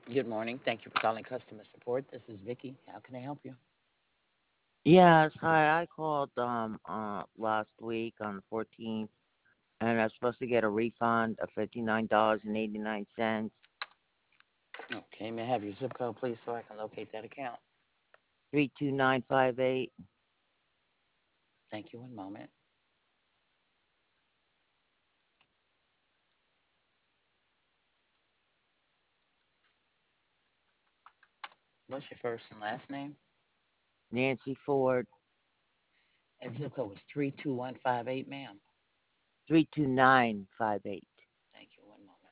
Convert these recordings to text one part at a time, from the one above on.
Good morning. Thank you for calling customer support. This is Vicky. How can I help you? Yes, hi. I called last week on the 14th, and I was supposed to get a refund of $59.89. Okay, may I have your zip code, please, so I can locate that account? 32958. Thank you. One moment. What's your first and last name? Nancy Ford. And zip code was 32158, ma'am. 32958. Thank you. One moment.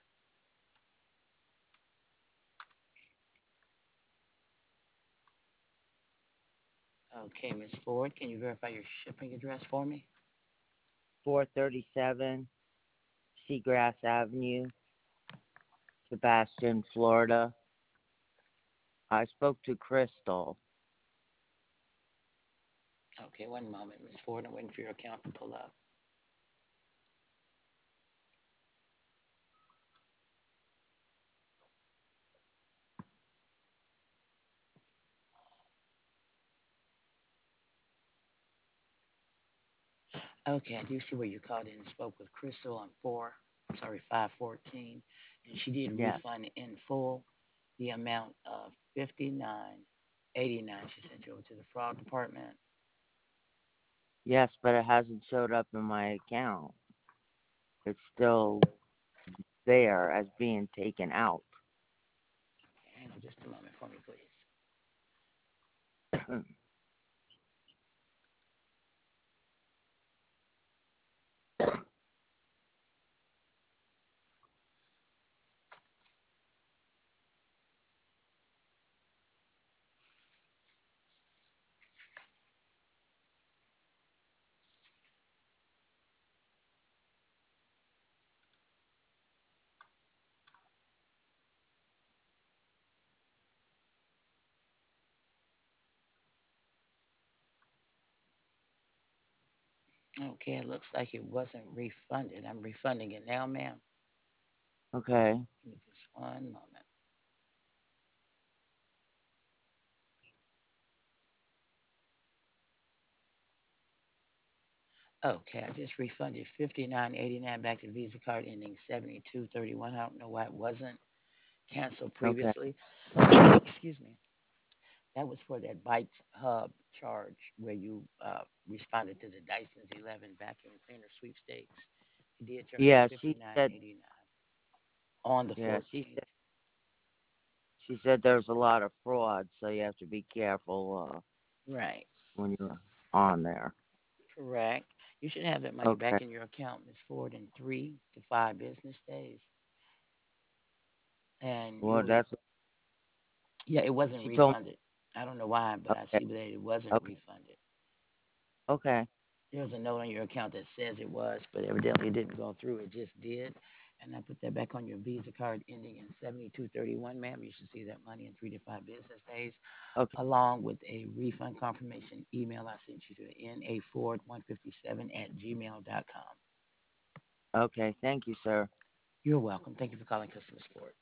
Okay, Miss Ford, can you verify your shipping address for me? 437 Seagrass Avenue, Sebastian, Florida. I spoke to Crystal. Okay, one moment, Miss Ford. I'm waiting for your account to pull up. Okay, I do see where you called in and spoke with Crystal on 514, and she did Yes. refund in full the amount of 59.89. She sent you over to the fraud department. Yes, but it hasn't showed up in my account. It's still there as being taken out. Okay, hang on just a moment for me, please. Okay, it looks like it wasn't refunded. I'm refunding it now, ma'am. Okay. Give me just one moment. Okay, I just refunded 59.89 back to the Visa card ending 7231. I don't know why it wasn't canceled Okay. previously. Excuse me. That was for that Bikes Hub charge where you responded to the Dyson's 11 vacuum cleaner sweepstakes. You did turn in Yeah, she said. 59.89 on the Yeah, 14th. she said there's a lot of fraud, so you have to be careful Right. when you're on there. Correct. You should have that money Okay. back in your account, Miss Ford, in 3 to 5 business days. And Well, you'll, that's yeah, it wasn't she told refunded. I don't know why, but I me. see that it wasn't Okay. refunded. Okay. There's a note on your account that says it was, but evidently it didn't go through. It just did. And I put that back on your Visa card ending in 7231, ma'am. You should see that money in 3 to 5 business days, Okay. along with a refund confirmation email I sent you to naford157 at gmail.com. Okay. Thank you, sir. You're welcome. Thank you for calling customer support.